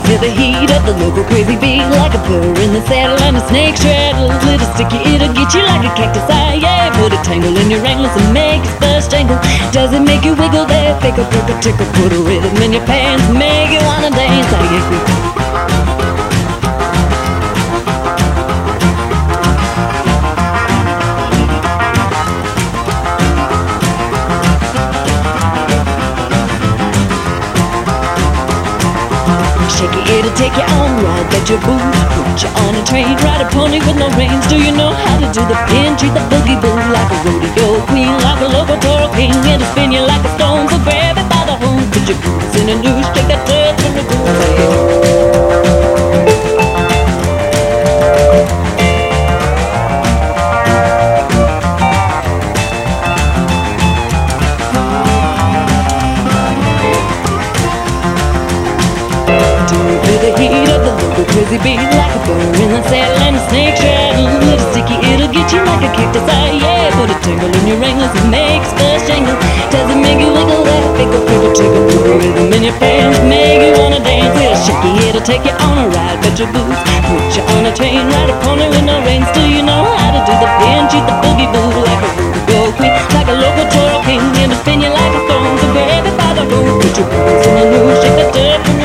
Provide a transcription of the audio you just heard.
Feel the heat of the local crazy beat, like a burr in the saddle and a snake straddle. Little sticky, it'll get you like a cactus. Yeah, put a tangle in your anklets and make it first jangle. Does it make you wiggle there? Fake a perk a tickle, put a rhythm in your pants, make you wanna dance. Shake it, it'll take you on a ride, bet your boots, put you on a train, ride a pony with no reins. Do you know how to do the pin? Treat the boogie boo like a rodeo queen, like a local toro king. It'll spin you like a stone, so grab it by the horn. Put your boots in a noose, shake that dirt from the groove. The heat of the local crazy beat, like a burr in the saddle and a snake straddle. Little sticky, it'll get you like a cactus. Yeah, put a tingle in your anklets and makes first jangle. Does it make you wiggle that fake a pretty tickle? Put a rhythm in your pants, make you wanna dance. Little shaky, it'll take you on a ride, bet your boots, put you on a train, ride a pony with no reins. Do you know how to do the pin? Treat the boogie boo like a rodeo queen, like a local toro king. It'll spin you like a stone, so grab it by the root. Put your boots in the noose, shake that dirt.